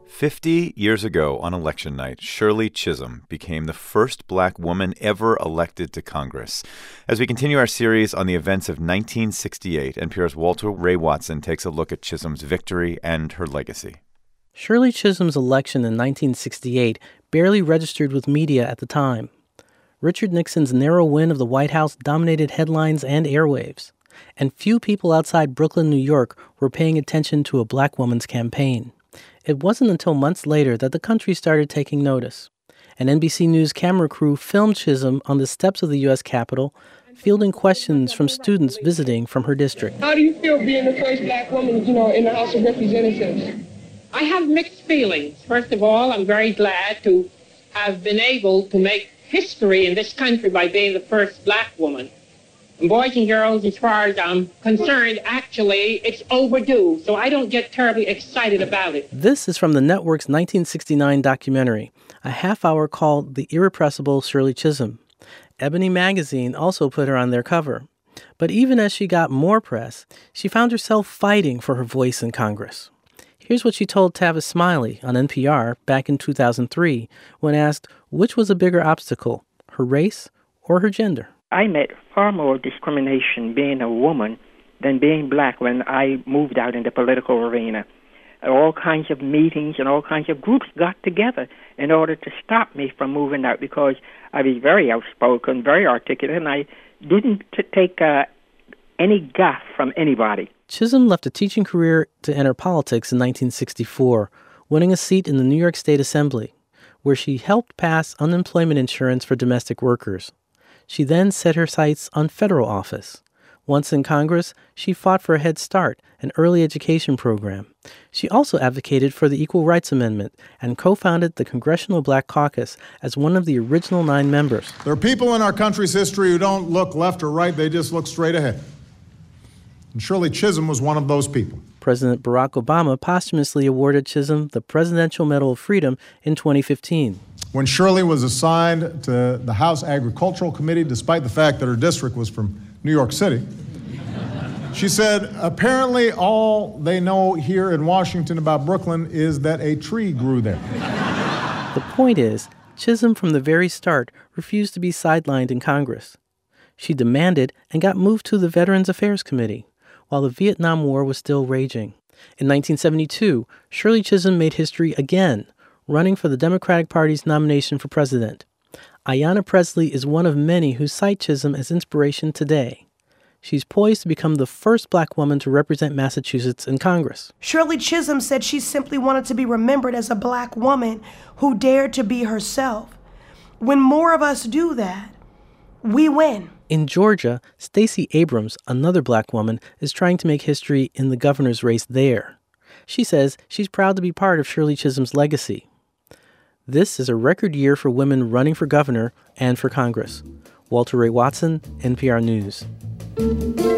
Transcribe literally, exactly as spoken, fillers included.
Fifty years ago on election night, Shirley Chisholm became the first black woman ever elected to Congress. As we continue our series on the events of nineteen sixty-eight, N P R's Walter Ray Watson takes a look at Chisholm's victory and her legacy. Shirley Chisholm's election in nineteen sixty-eight barely registered with media at the time. Richard Nixon's narrow win of the White House dominated headlines and airwaves, and few people outside Brooklyn, New York were paying attention to a black woman's campaign. It wasn't until months later that the country started taking notice. An N B C News camera crew filmed Chisholm on the steps of the U S Capitol, fielding questions from students visiting from her district. How do you feel being the first black woman, you know, in the House of Representatives? I have mixed feelings. First of all, I'm very glad to have been able to make history in this country by being the first black woman. And boys and girls, as far as I'm concerned, actually, it's overdue, so I don't get terribly excited about it. This is from the network's nineteen sixty-nine documentary, a half hour called The Irrepressible Shirley Chisholm. Ebony magazine also put her on their cover. But even as she got more press, she found herself fighting for her voice in Congress. Here's what she told Tavis Smiley on N P R back in two thousand three when asked which was a bigger obstacle, her race or her gender. I met far more discrimination being a woman than being black when I moved out in the political arena. All kinds of meetings and all kinds of groups got together in order to stop me from moving out because I was very outspoken, very articulate, and I didn't t- take uh, any guff from anybody. Chisholm left a teaching career to enter politics in nineteen sixty-four, winning a seat in the New York State Assembly, where she helped pass unemployment insurance for domestic workers. She then set her sights on federal office. Once in Congress, she fought for a Head Start, an early education program. She also advocated for the Equal Rights Amendment and co-founded the Congressional Black Caucus as one of the original nine members. There are people in our country's history who don't look left or right, they just look straight ahead. And Shirley Chisholm was one of those people. President Barack Obama posthumously awarded Chisholm the Presidential Medal of Freedom in twenty fifteen. When Shirley was assigned to the House Agricultural Committee, despite the fact that her district was from New York City, she said, apparently all they know here in Washington about Brooklyn is that a tree grew there. The point is, Chisholm from the very start refused to be sidelined in Congress. She demanded and got moved to the Veterans Affairs Committee, while the Vietnam War was still raging. In nineteen seventy-two, Shirley Chisholm made history again, running for the Democratic Party's nomination for president. Ayanna Pressley is one of many who cite Chisholm as inspiration today. She's poised to become the first black woman to represent Massachusetts in Congress. Shirley Chisholm said she simply wanted to be remembered as a black woman who dared to be herself. When more of us do that, we win. In Georgia, Stacey Abrams, another black woman, is trying to make history in the governor's race there. She says she's proud to be part of Shirley Chisholm's legacy. This is a record year for women running for governor and for Congress. Walter Ray Watson, N P R News.